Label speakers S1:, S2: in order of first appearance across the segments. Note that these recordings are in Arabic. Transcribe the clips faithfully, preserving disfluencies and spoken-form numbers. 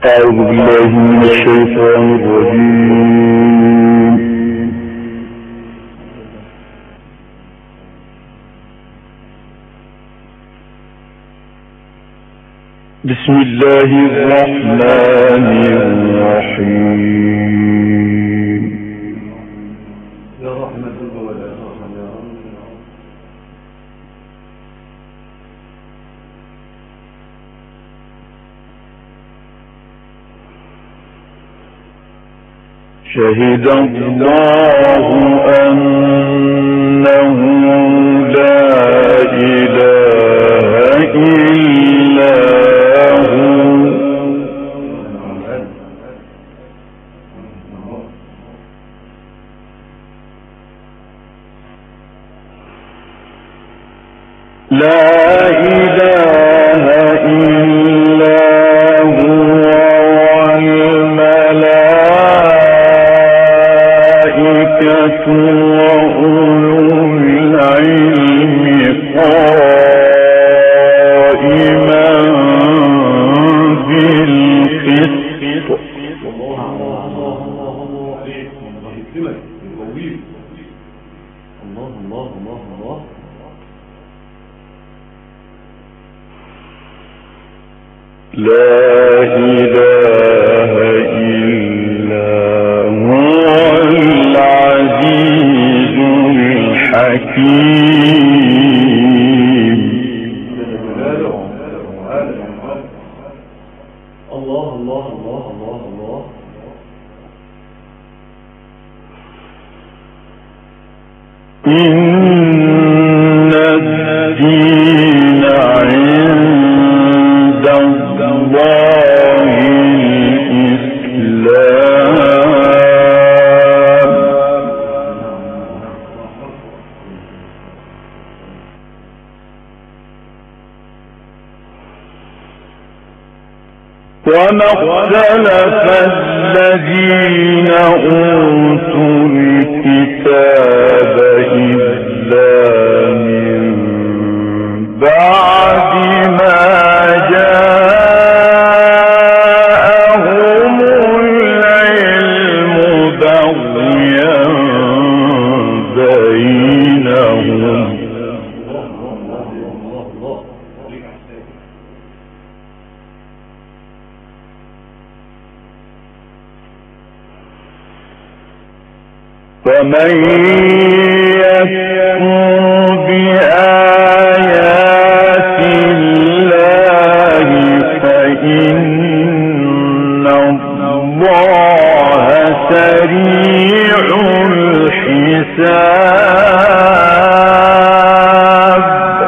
S1: أعوذ بالله من الشيطان الرجيم. بسم الله الرحمن الرحيم.
S2: يا رحمة الله ولا رحمة يا رب.
S1: شهد الله أنه لا إله إلا هو لا إله إلا هو والملائكة وأولو العلم قائما بالقسط.
S2: الله الله الله الله عليك الله يكرمك ويقويك. الله الله الله الله.
S1: لا إله إلا هو العزيز الحكيم.
S2: الله الله الله الله الله.
S1: إن الدين عند الله الإسلام. وما اختلف الذين أوتوا الكتاب إلا من بعد ما جاءهم العلم بغيا بينهم. فمن يكفر بآيات الله فإن الله سريع الحساب.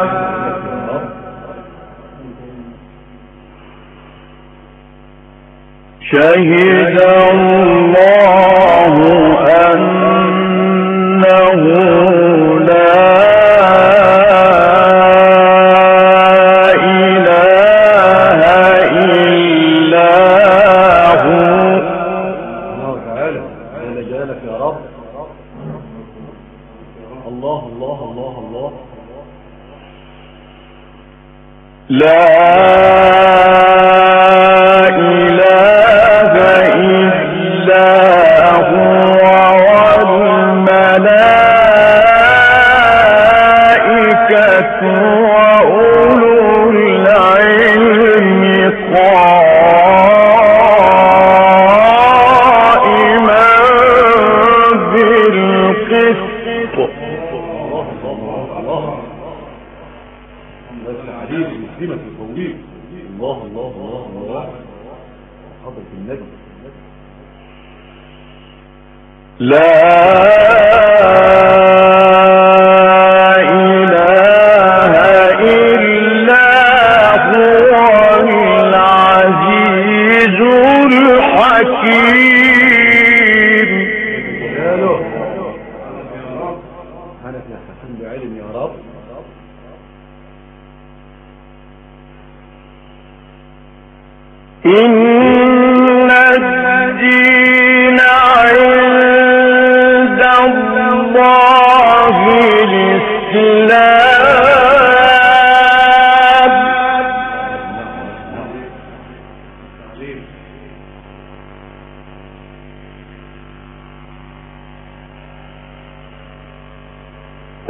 S1: شهد الله أنه لا إله إلا هو.
S2: الله تعالى جل جلالك يا رب. الله الله الله الله.
S1: لا إله إلا هو والملائكة وأولو العلم قائما بالقسط.
S2: الله الله الله. بس عليك يسلمك ويقويك. الله الله الله الله. حضرة النبي.
S1: لا إله إلا هو العزيز الحكيم.
S2: سبحانك يا حكيم بعلم يا رب.
S1: إن الدين عند الله الإسلام.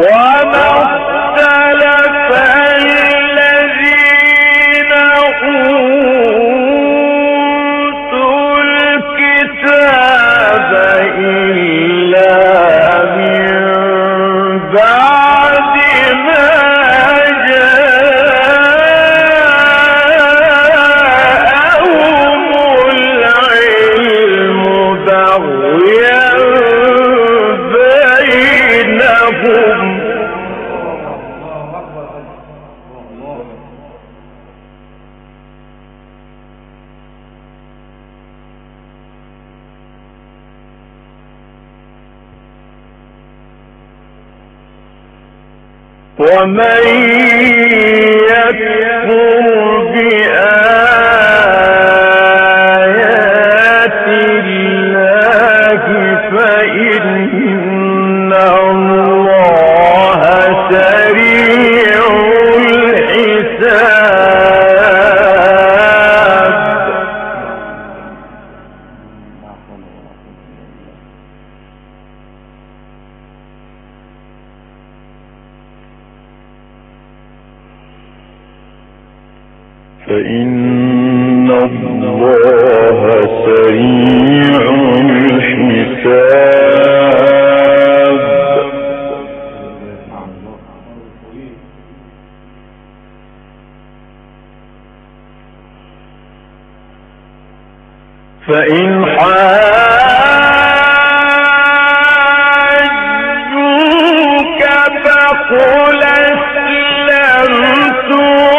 S1: وما اختلف الذين أوتوا الكتاب إلا من بعد ما جاءهم العلم بغيا بينهم. ومن يكفر بآيات الله فإن الله سريع الحساب. فإن الله سريع الحساب. فإن حاجوك فقل أسلمت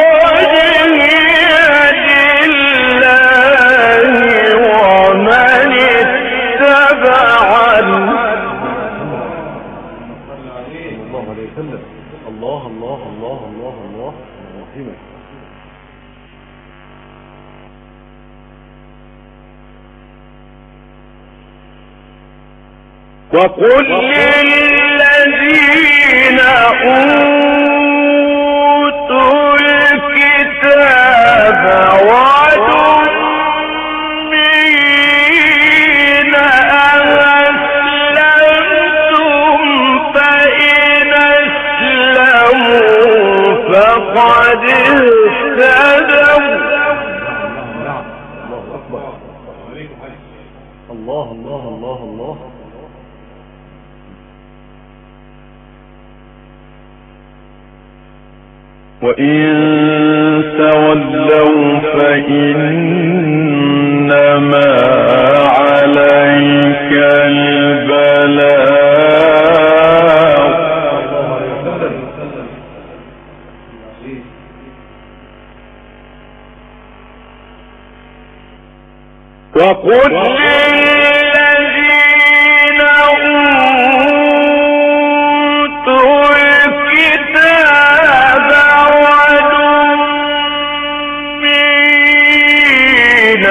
S2: الله الله الله الله الله رحمه.
S1: وقل للذين أوتوا الكتاب والأميين أسلمتم فإن فقد اهتدوا.
S2: الله الله الله الله.
S1: وإن تولوا فإنما عليك البلاغ. وقل للذين أوتوا الكتاب والأميين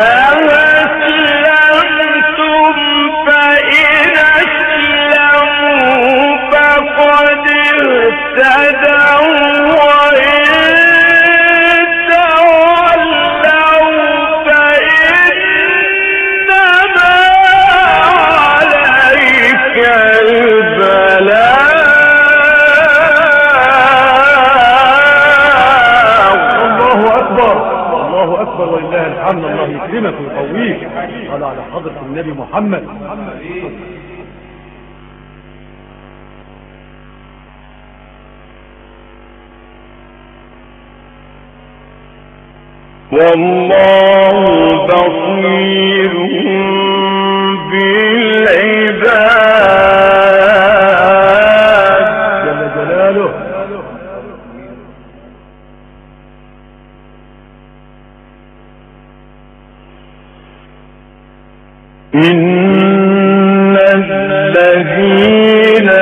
S1: أسلمتم فإن أسلموا فقد اهتدوا وإن
S2: ولله الحمد. الله يكرمك ويقويك. قال على حضرة النبي محمد.
S1: والله بصير بالعباد
S2: جل جلاله.
S1: إن الذين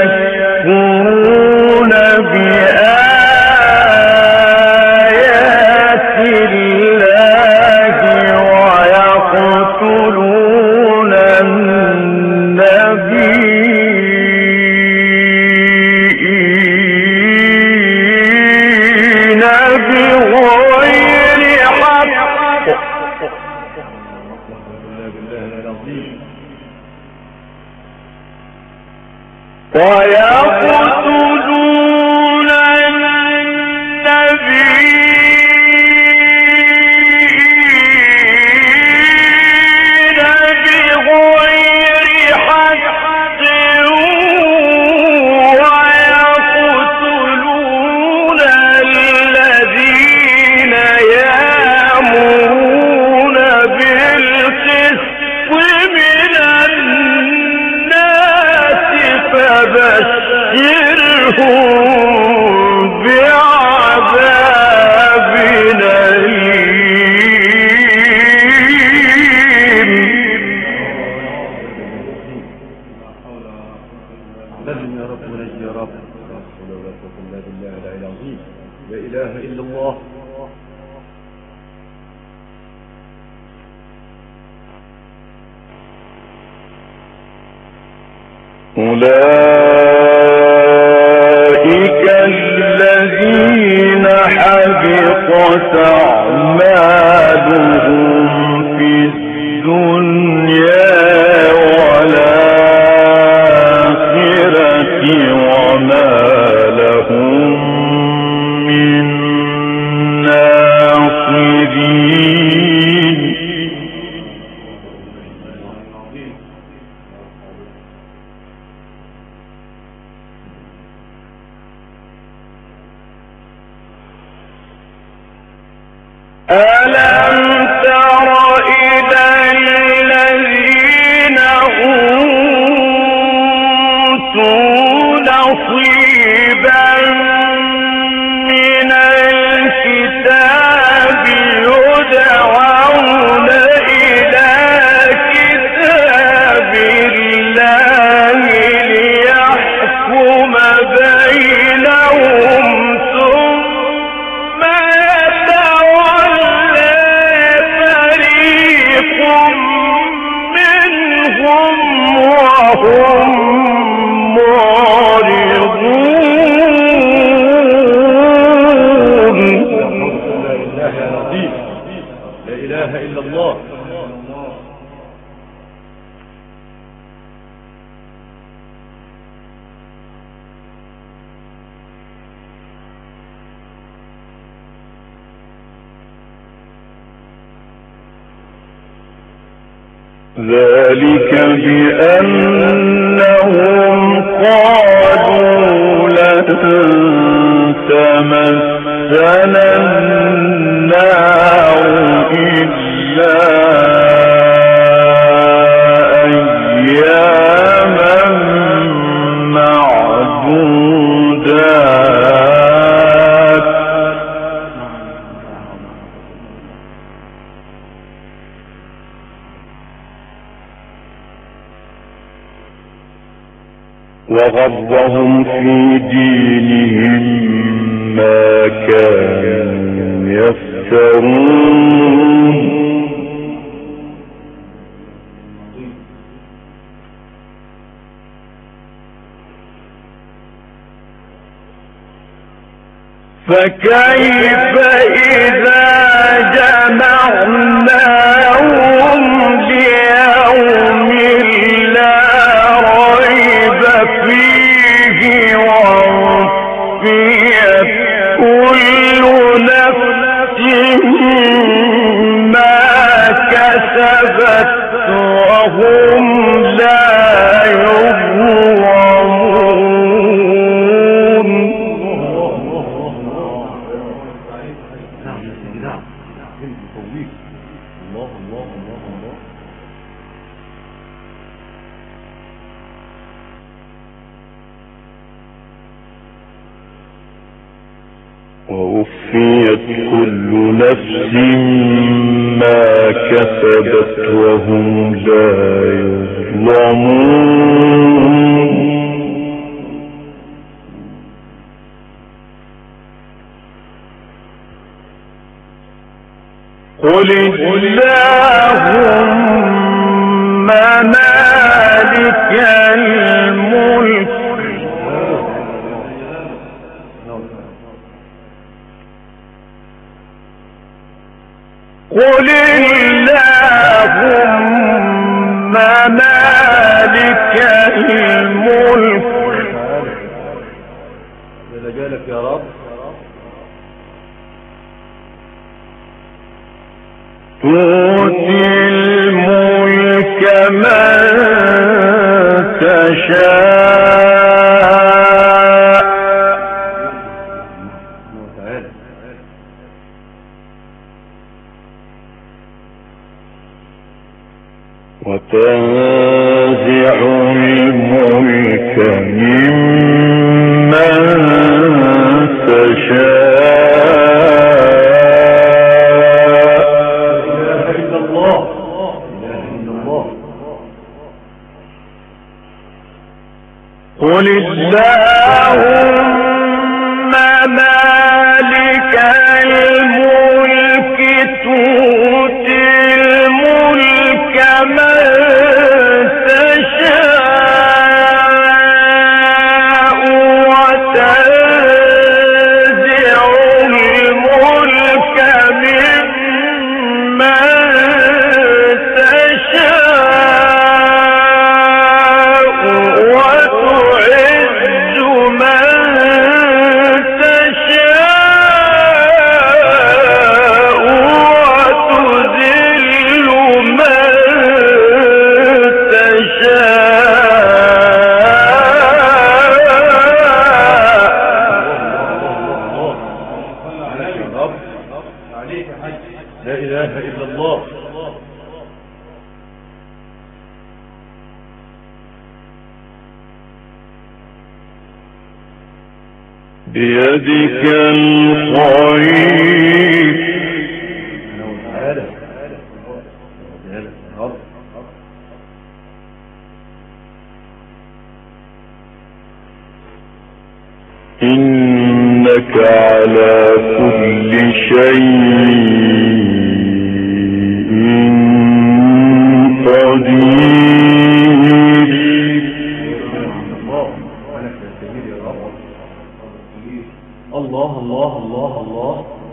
S1: يكفرون بآيات الله ويقتلون النبيين بغير حق.
S2: بالله العظيم.
S1: ويقتلون النبيين بغير حق ويقتلون الذين يأمرون بالقسط من الناس فبشرهم بعذاب أليم.
S2: لازم يا رب ونجي يا رب. لا حول ولا قوة إلا بالله العلي العظيم. لا إله إلا الله.
S1: أولئك الذين حبطت أعمالهم في الدنيا والآخرة وما لهم من ناصرين. ألم تر إلى الذين أوتوا نصيبا من الكتاب يدعون إلى كتاب الله ليحكم بينهم ثم يتولى فريق منهم وهم معرضون.
S2: لا إله إلا الله.
S1: ذلك بأنهم قالوا لن تمسنا النار إلا أياما معدودات وغرهم في دينهم ما كانوا يفترون. فكيف إذا جمعناهم ليوم لا ريب فيه ووفيت كل نفس ما كسبت وهم لا يظلمون.
S2: نعم يا سيدي نعم. الله الله الله الله.
S1: ووفيت كل نفس ما كسبت وهم لا يظلمون. قل اللهم مالك الملك قل اللهم مالك الملك تؤتي الملك من تشاء وتنزع الملك ممن تشاء قل اللهم مالك الملك تؤتي الملك من تشاء وتنزع الملك ممن بيدك الخير إنك على كل شيء قدير.
S2: الله الله الله الله.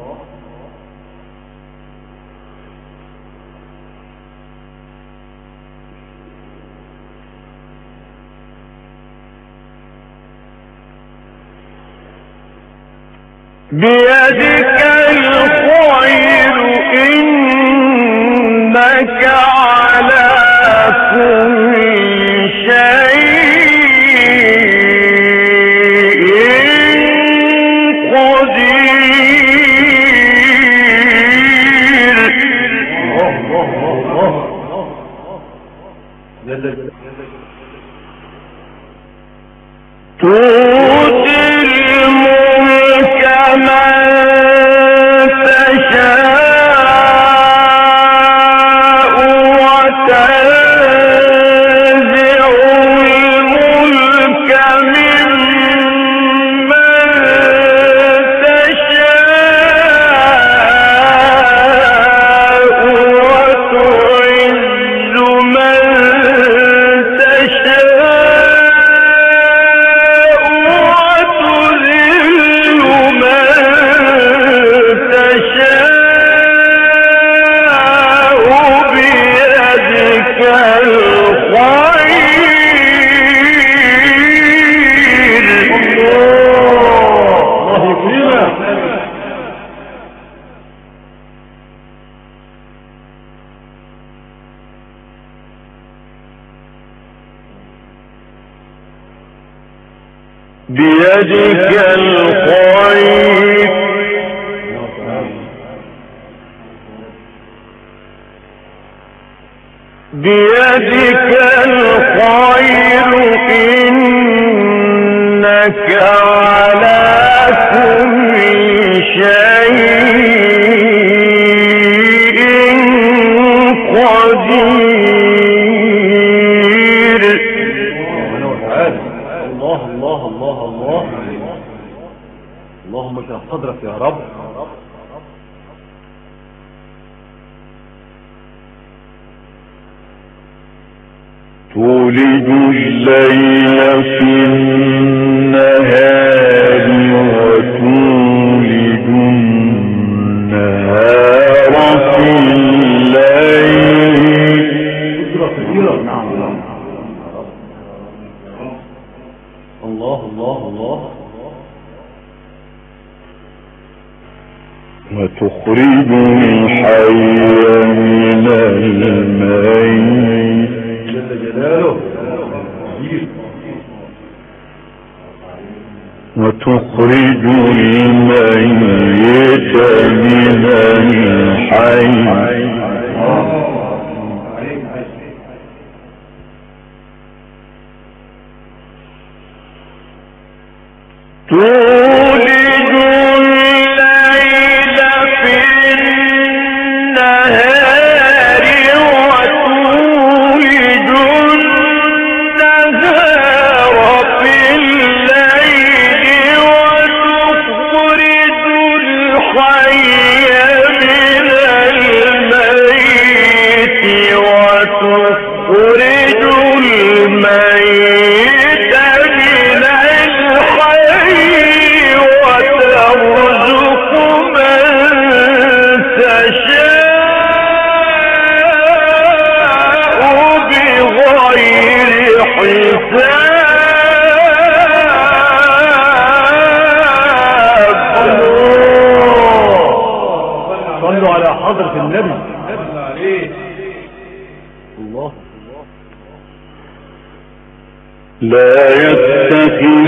S1: بيدك الخير إنك على كل شيء قدير.
S2: الله الله الله.
S1: تؤتي الملك من تشاء وتنزع الملك ممن تشاء وتعز من بيدك الخير بيدك الخير إنك على كل شيء قدير.
S2: الله الله الله الله. اللهم اشرح صدرك يا رب.
S1: تولج الليل في النهار وتولج النهار في الليل.
S2: الله الله الله.
S1: وتخرج الحي من الميت
S2: جل جلاله
S1: وتخرج الميت من الحي تولج الليل في النهار وتولج النهار في الليل وتخرج الحي من الميت وتخرج الميت من الحي وترزق من تشاء بغير حساب.
S2: صلوا على حضرة النبي الله.
S1: لا يتخذ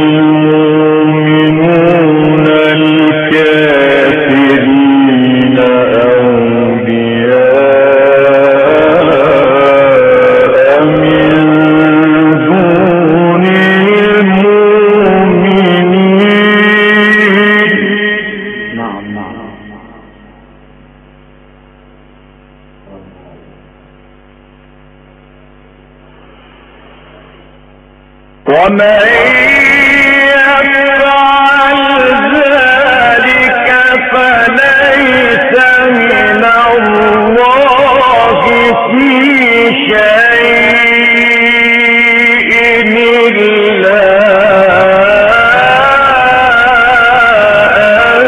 S1: المؤمنون الكافرين أولياء من دون المؤمنين.
S2: نعم نعم
S1: ومن يفعل ذلك فليس من الله في شيء إلا أن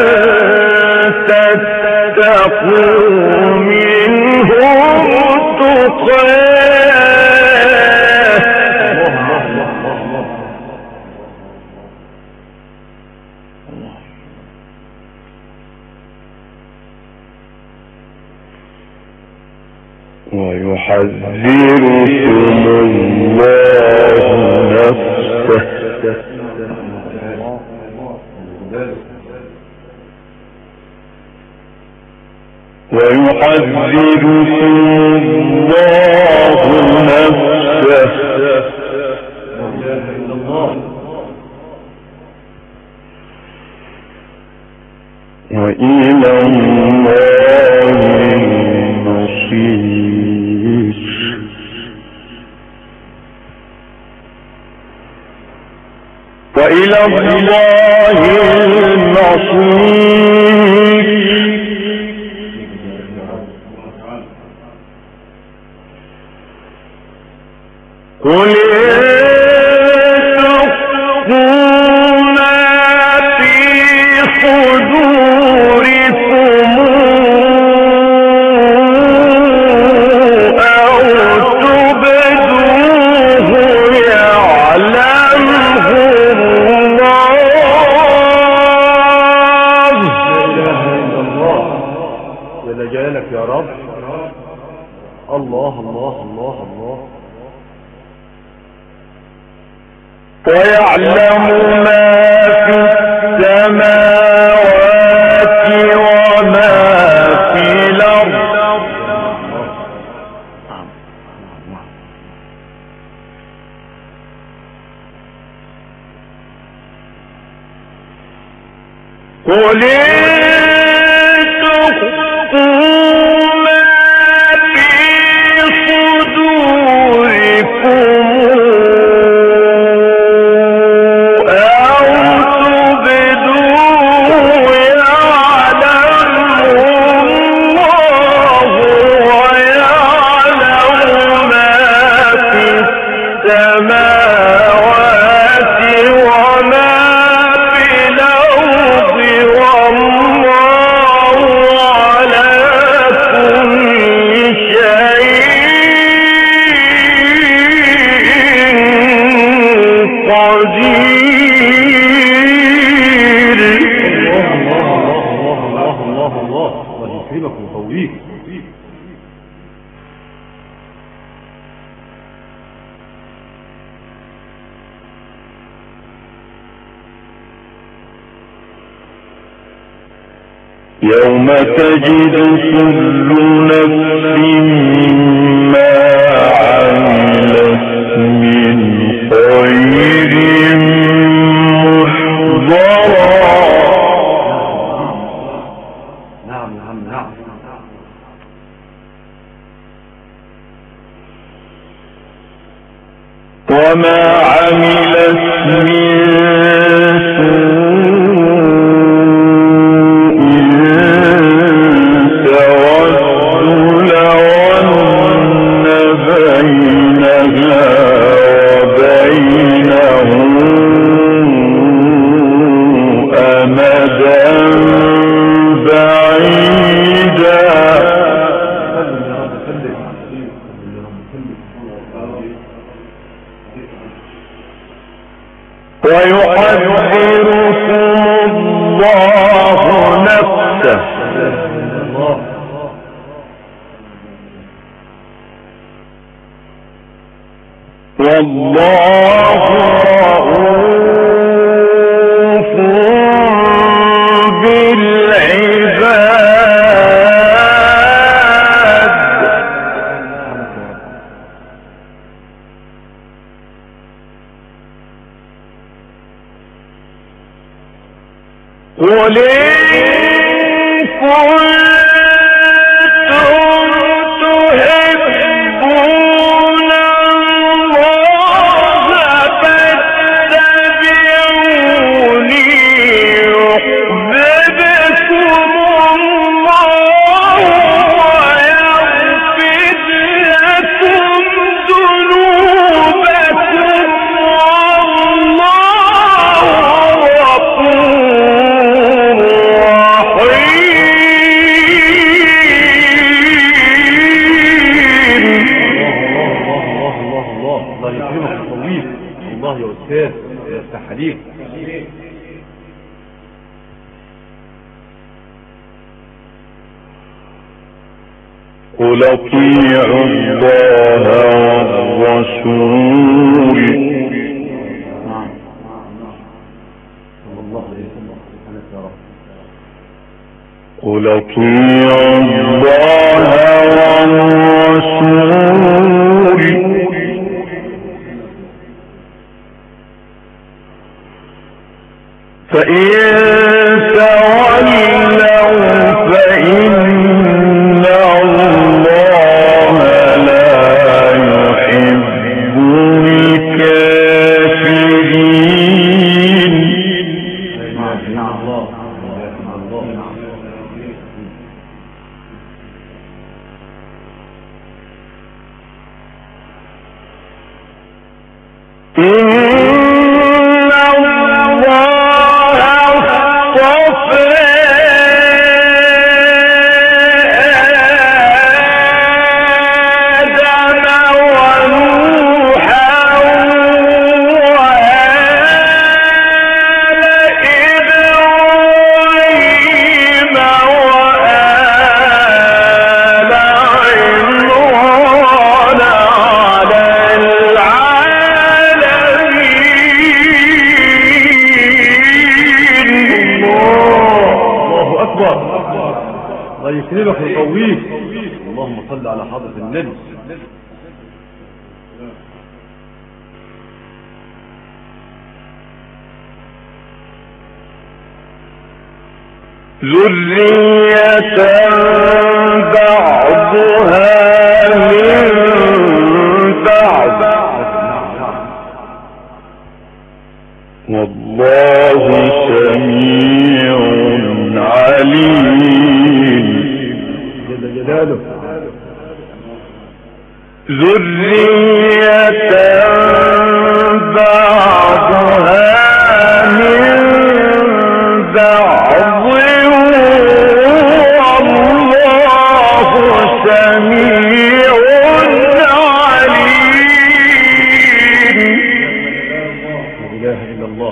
S1: تتقوا منهم تقاه. ويحذركم الله نفسه ويحذركم الله نفسه وإلى الله المصير. وإلى الله المصير. قل ويعلم ما في السماوات وما في الأرض. قل
S2: يقويك.
S1: يوم تجد كل نفس ما عملت من خير محضرا.
S2: نعم نعم نعم.
S1: وما عملت من ويحذركم الله نفسه والله رؤوف بالعباد. قل إن كنتم تحبون الله فاتبعوني يحببكم الله ويغفر لكم ذنوبكم والله غفور
S2: الله يا أستاذ يفتح عليك.
S1: قل اطيعوا الله والرسول. قل اطيعوا الله والرسول فإن تولوا فإن الله لا يحب الكافرين.
S2: الله يكرمك ويقويك. اللهم صل على حضرة النبي.
S1: ذرية بعضها من بعض والله سميع عليم.
S2: جل جلاله.
S1: ذرية بعضها من بعض والله سميع عليم.
S2: لا إله إلا الله.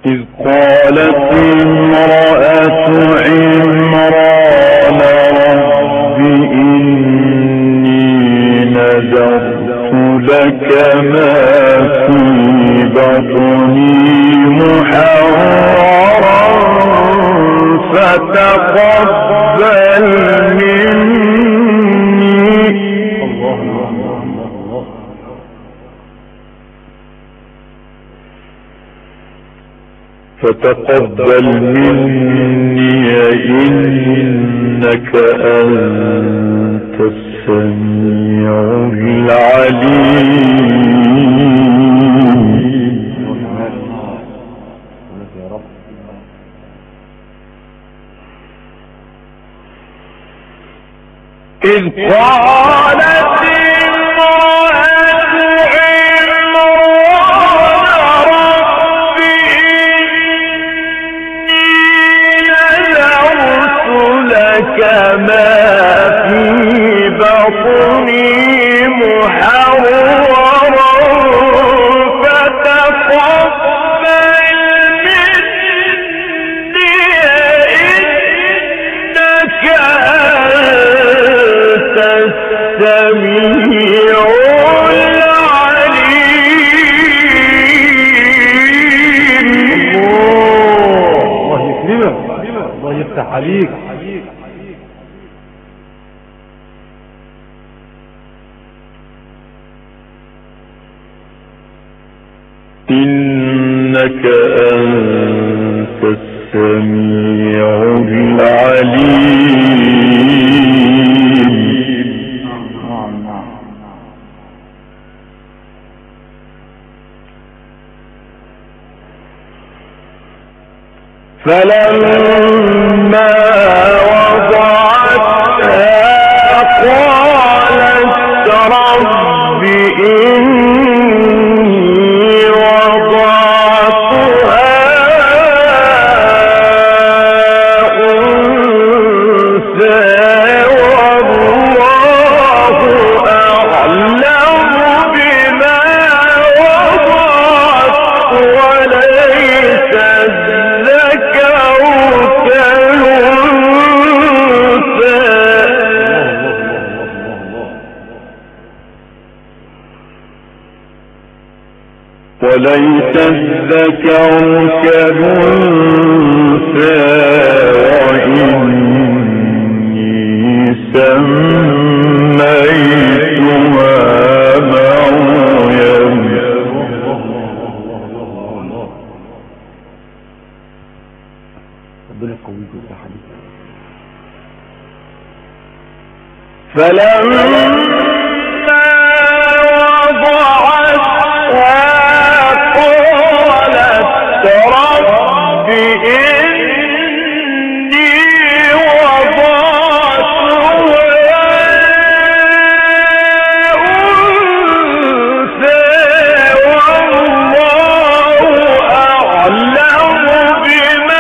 S1: إذ قالت امرأة عمران رب إني نذرت لك ما في بطني محررا فتقبل مني.
S2: الله الله الله الله.
S1: فتقبل مني إنك أنت السميع العليم. إذ قالت امرأة عمران رب إني نذرت لك ما في بطني محررا فتقبل مني إنك أنت السميع العليم.
S2: الله يكرمك، الله يفتح عليك.
S1: إنك أنت السميع العليم. فلما وضعتها قالت رب إني وضعتها أنثى والله أعلم بما وضعت وليس الذكر كالأنثى. وليس الذكر كالأنثى وإني سميتها مريم.
S2: ربنا يقويك ويفتح عليك.
S1: فلما وضعتها قالت رب إني وضعتها أنثى والله أعلم بما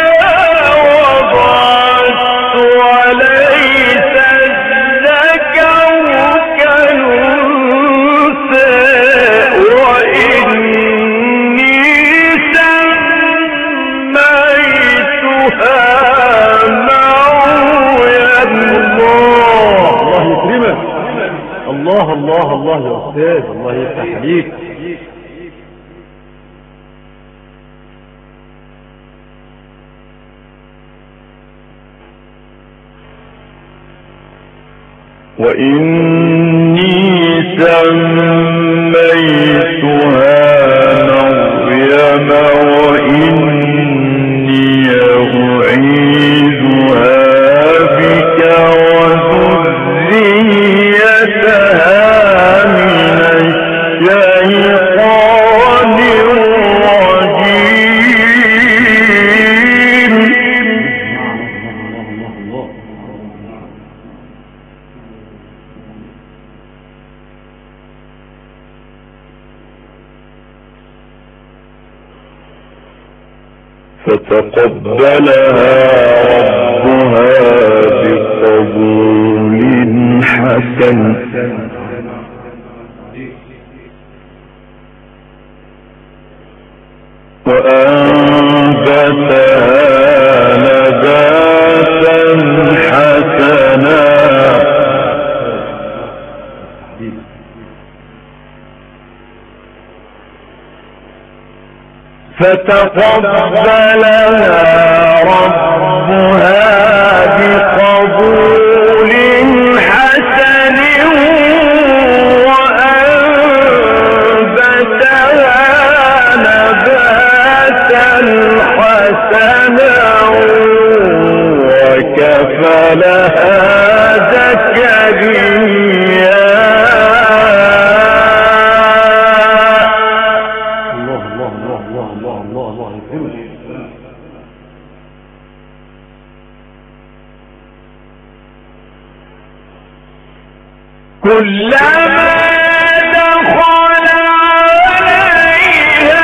S1: وضعت وليس الذكر كالأنثى وإني سميتها مريم.
S2: الله يكرمك. الله الله الله يا أستاذ، الله يفتح عليك.
S1: وإني سميتها مريم وإني أعيذها بك وذريتها من الشيطان الرجيم. فتقبلها ربها بقبول حسن وأنبتها نباتا حسنا فتقبلها ربها بقبول حسن وأنبتها نباتا حسنا وكفلها زكريا. كلما دخل عليها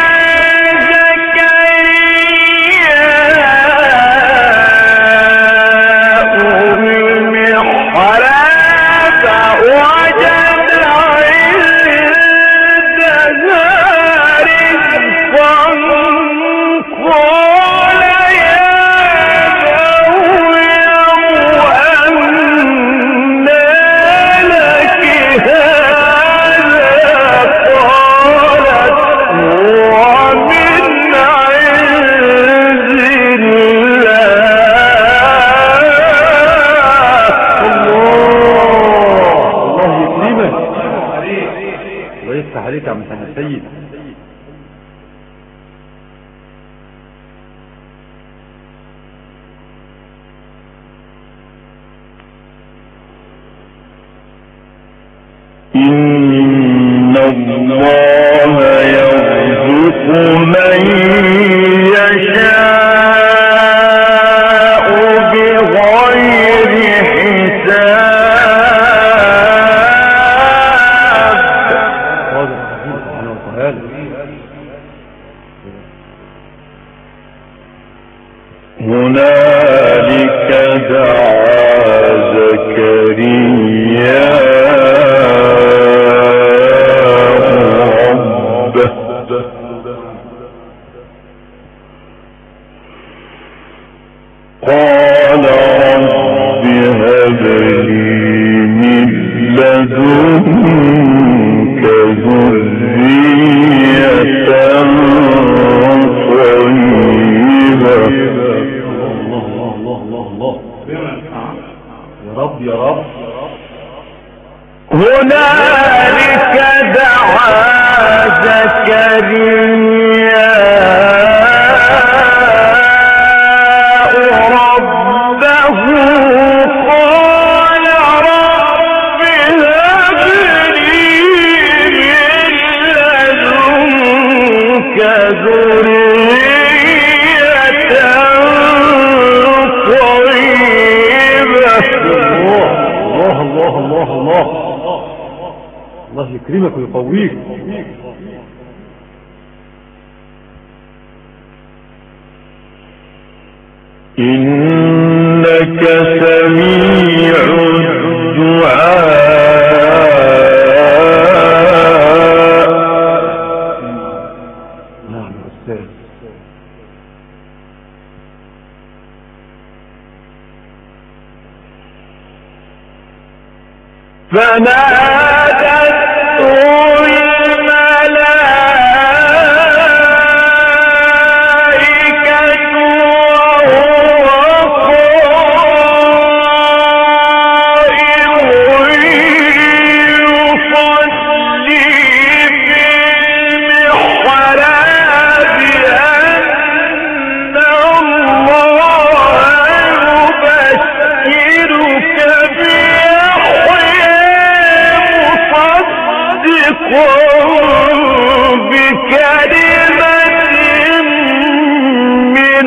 S1: زكرياء المحراب وجد عندها رزقا قال يا مريم
S2: عليك يا عم السيد.
S1: إن الله يرزق من يشاء بغير حساب. هنالك دعا زكريا ربه قال رب هب لي من لدنك ذرية
S2: يا رب.
S1: هنالك دعا زكريا ربه قال رب هب لي من لدنك ذرية طيبة.
S2: الله الله الله الله الله يكرمك ويقويك.
S1: إنك سميع الدعاء.
S2: نعم أستاذ.
S1: فنادته الملائكة وهو قائم يصلي في المحراب أن الله يبشرك بكلمة من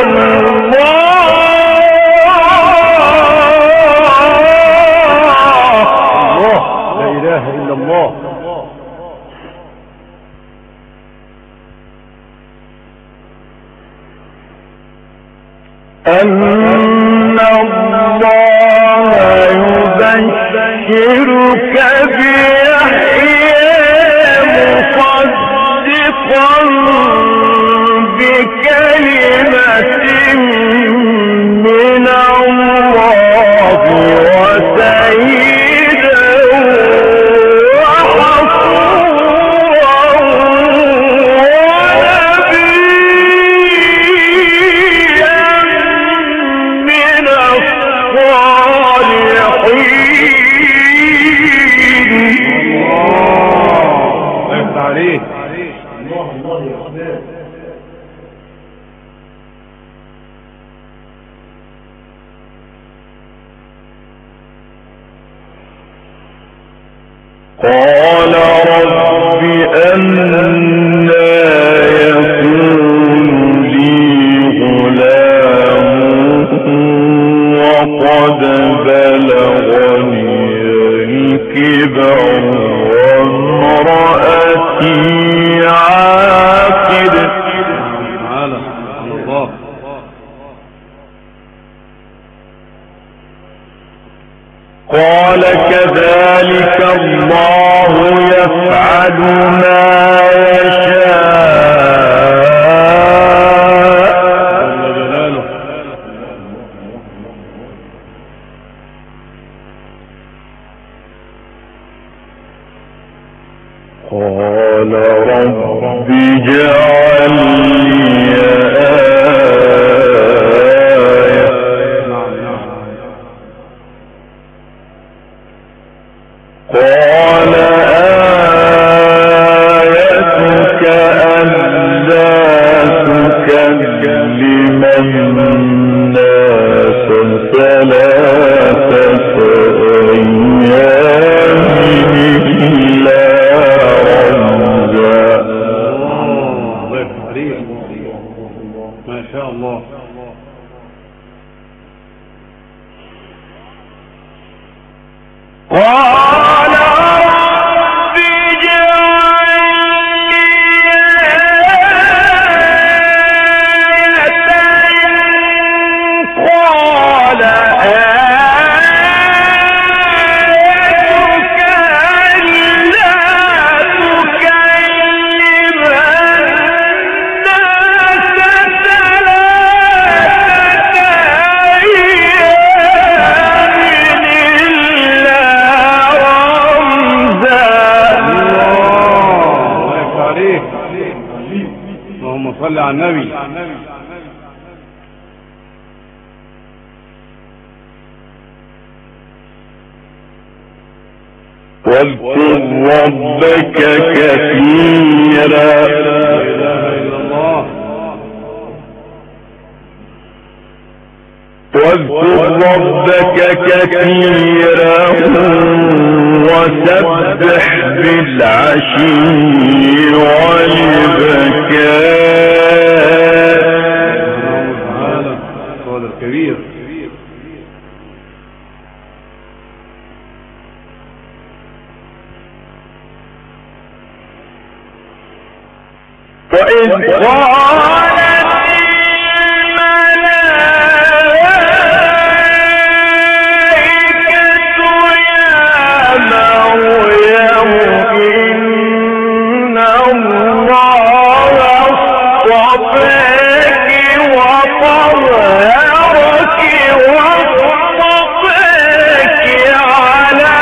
S1: الله.
S2: لا إله إلا الله.
S1: أن الله يبشرك بيحيى مصدقا بكلمة
S2: الله الله يا أحباب.
S1: قال رب أنى يكون لي غلام وقد بلغني الكبر وامرأتي عاقر.
S2: تعالى الله.
S1: قال كذلك الله يفعل ما يشاء. قال رب اجعل لي قال آيتك ألا تكلم الناس ثلاثة أيام إلا رمزا.
S2: الله يفتح ما شاء الله.
S1: قال رب اجعل لي آية. قال آيتك ألا تكلم الناس ثلاثة أيام إلا رمزا.
S2: الله يفتح عليك. اللهم صل على النبي.
S1: واذكر ربك كثيرا.
S2: لا إله إلا الله.
S1: واذكر ربك كثيرا وسبح بالعشي والإبكار.
S2: تعالى الصوت الكبير.
S1: وإذ قالت الملائكة يا مريم إن الله اصطفاك وطهرك واصطفاك على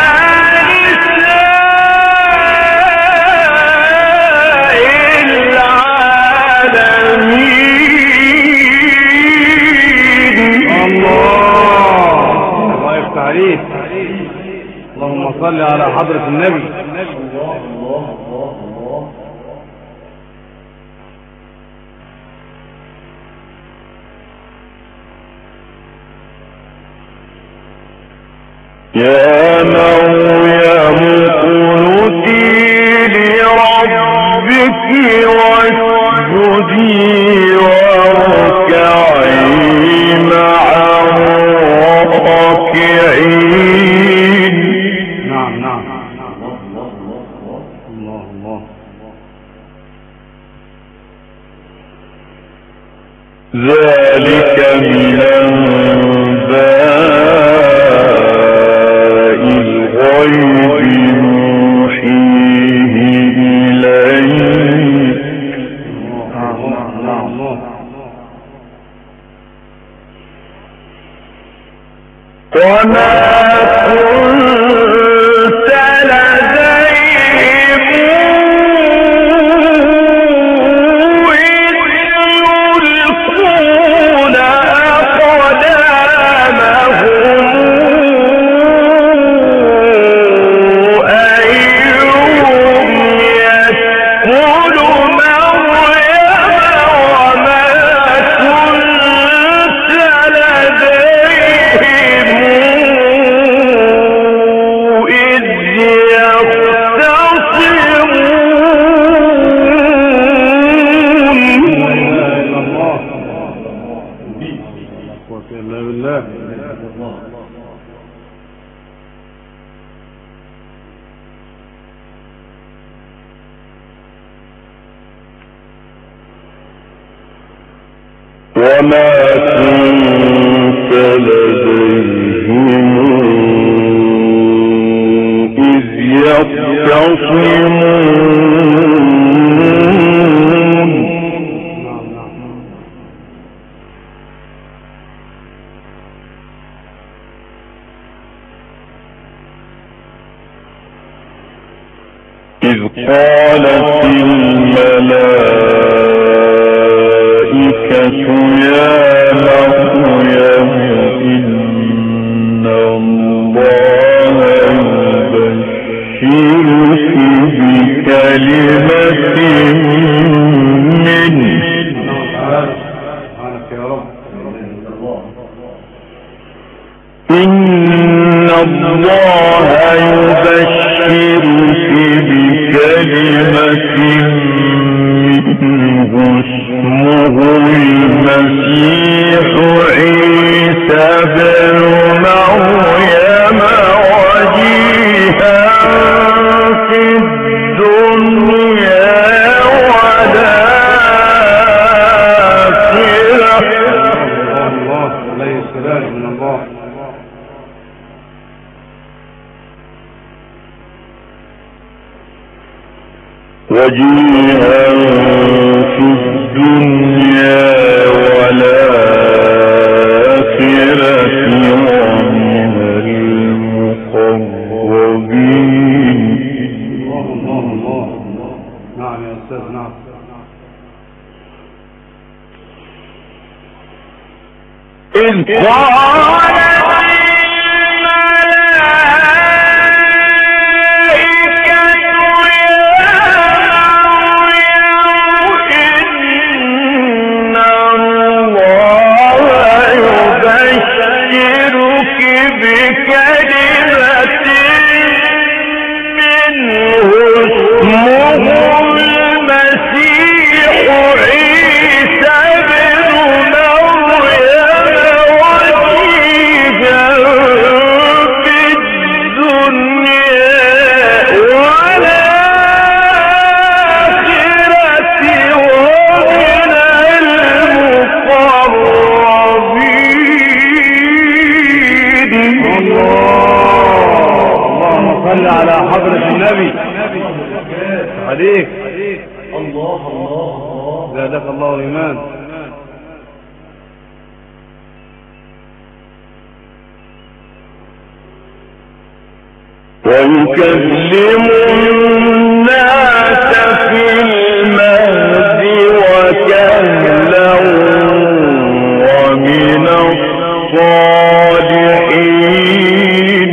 S2: عليه. اللهم صل على حضرة النبي.
S1: يا مريم قنتي لربك واسجدي واركعي مع الراكعين.
S2: نعم نعم. الله الله.
S1: ذلك من أنباء الغيب نوحيه إليك. وما كنت لديهم إذ يلقون أقلامهم
S2: سلام. الله.
S1: وما كنت لديهم إذ يختصمون إذ قالت الملائكة يا مريم إن الله يبشرك بكلمة منه إن الله يبشرك بكلمة منه اسمه المسيح عيسى بن مريم وجيها في الدنيا والآخرة.
S2: الله عليه السلام من الله.
S1: وجيها في الدنيا والآخرة ومن المقربين.
S2: الله الله الله. نعم يا أستاذ. نعم.
S1: إذ قال
S2: على حضرة النبي عليك. الله الله زادك الله إيمان.
S1: ويكلم الناس في المهد وكهلا ومن الصالحين.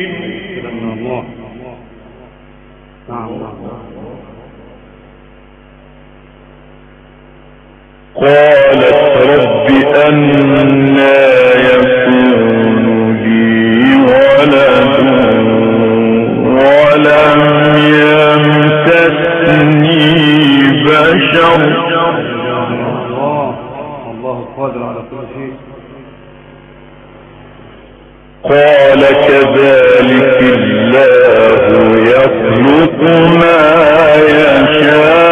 S1: قالت رب أنى يكون لي ولد ولم يمسسني بشر.
S2: الله الله قادر على كل شيء.
S1: قال كذلك الله يخلق ما يشاء.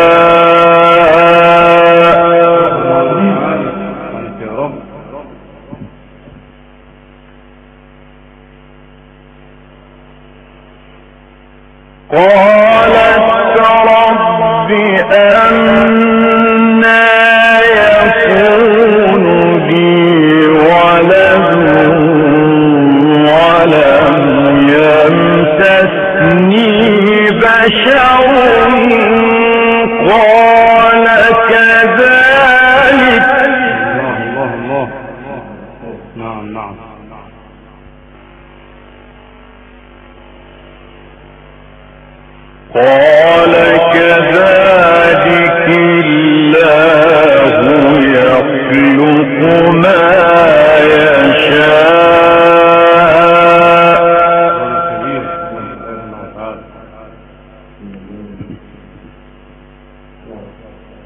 S1: قالت رب أنى يكون لي ولد ولم يمسسني بشر. قال كذلك.
S2: الله الله الله. نعم نعم.
S1: قال كذلك الله يخلق ما يشاء.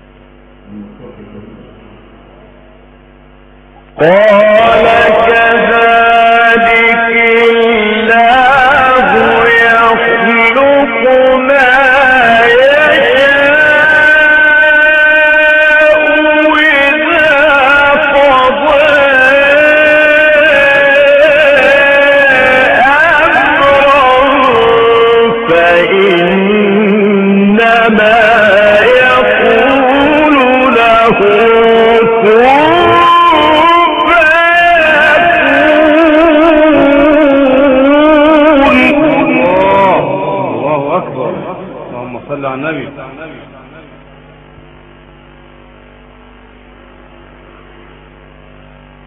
S1: قال كذلك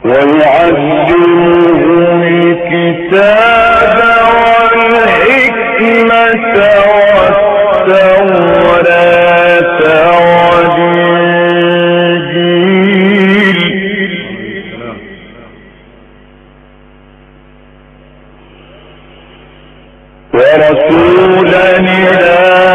S1: ويعلمه الكتاب والحكمة والتوراة والإنجيل ورسولا إلى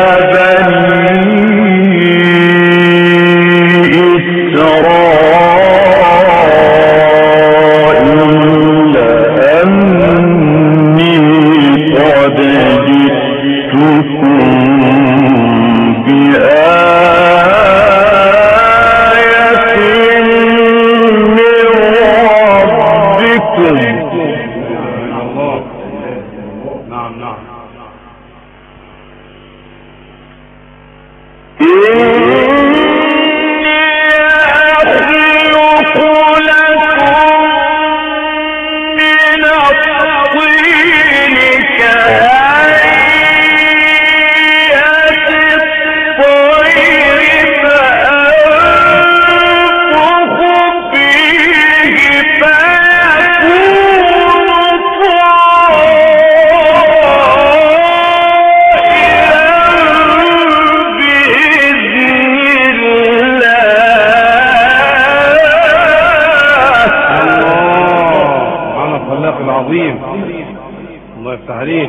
S2: العظيم. الله يفتح عليك.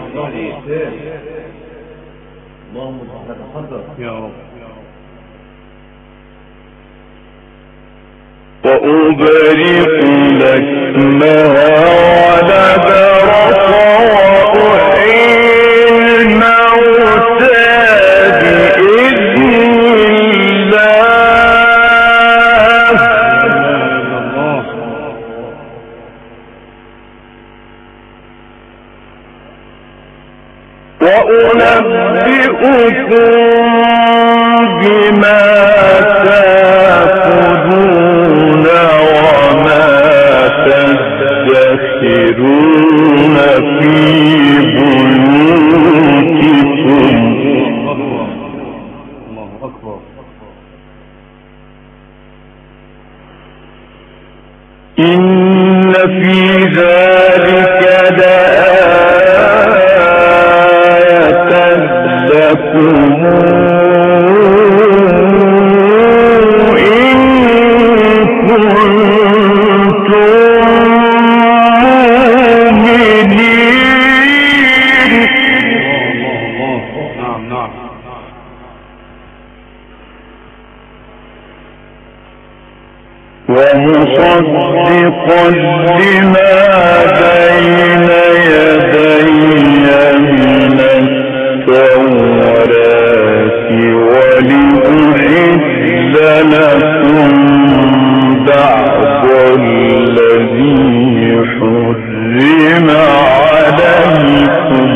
S2: اللهم تفضل يا رب.
S1: وأبرئ لكمها على برص وأحيي الموتى بإذن الله وأنبئكم بما تأكلون وما تدخرون في بيوتكم.
S2: الله أكبر.
S1: إن في ذلك لآية لكم إن كنتم مؤمنين.
S2: نعم نعم.
S1: ومصدقا لما بين يدي من التوراة ولأحل لكم بعض الذي حرم عليكم.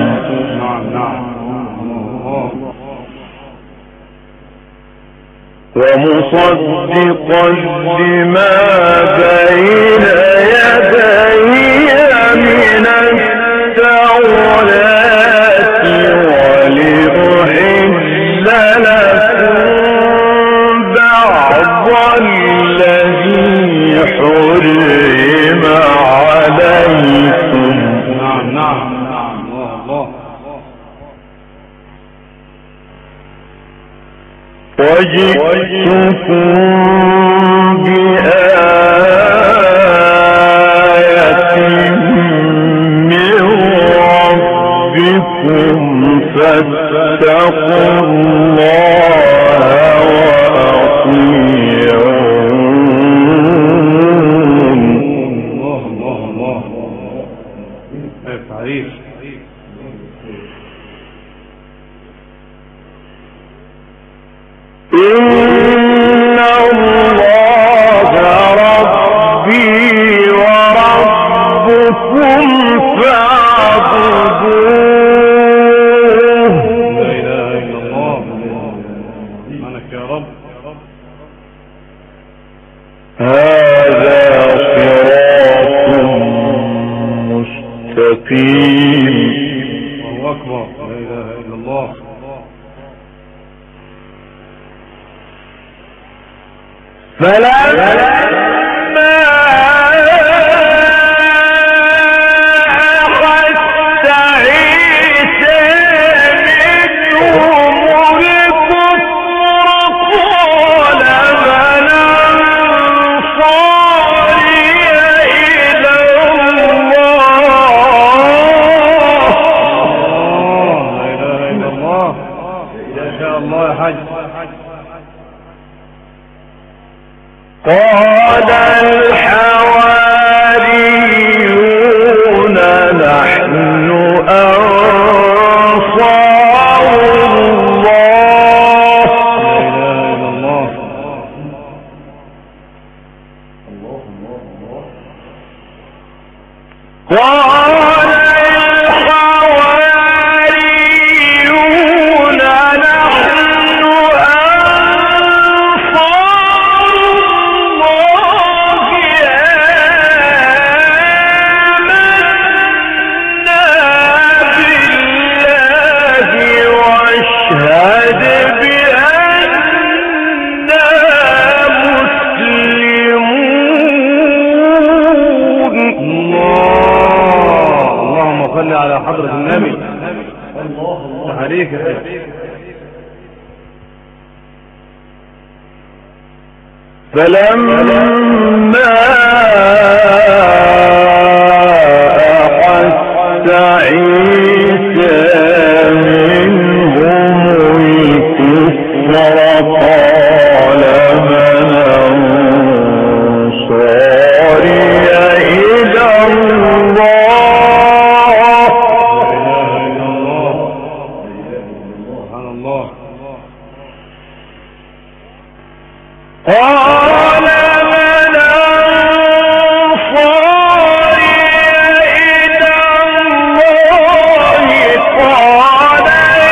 S1: ومصدقا لما بين يدي من التوراة ولأحل لكم بعض الذي حرم عليكم.
S2: نعم نعم نعم. الله
S1: وجئتكم بآية من ربكم فاتقوا الله وأطيعون.
S2: الله الله الله. تعريف.
S1: إن الله ربي وربكم فاعبدوه.
S2: لا إله إلا الله. سبحانك يا رب.
S1: هذا صراط مستقيم.
S2: الله أكبر. لا إله إلا الله.
S1: فلما قال الحواريون نحن أنصار الله. قال الحواريون نحن أنصار الله آمنا بالله واشهد بأننا مسلمون.
S2: اللهم صل على حضرة النبي. الله الله عليك.
S1: فلما أحس عيسى منهم الكفر قال من أنصاري إلى الله. قال من أنصاري إلى الله قال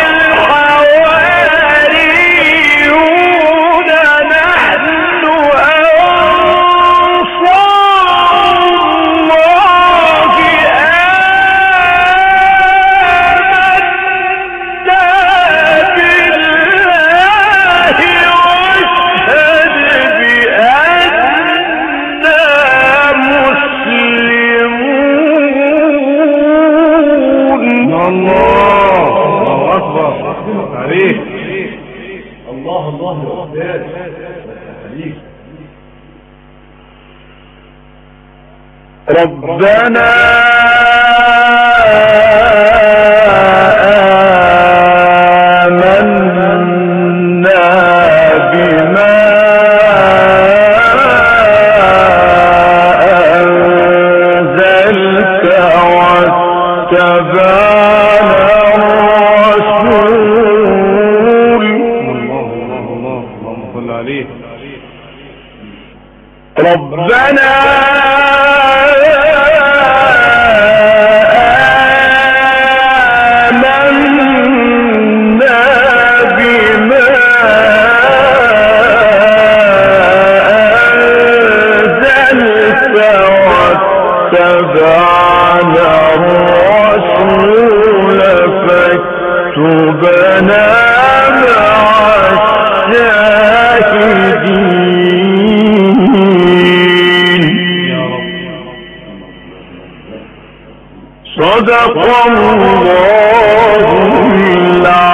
S1: الحواريون نحن أنصار الله آمنا بالله واشهد بأننا مسلمون.
S2: الله أكبر عليك. الله الله يا أستاذ عليك.
S1: ربنا آمنا بما أنزلت واتبعنا الرسول.
S2: الله الله الله اللهم صل عليه.
S1: ربنا آمنا بما أنزلت واتبعنا الرسول فاكتبنا مع الشاهدين. صدق الله العظيم.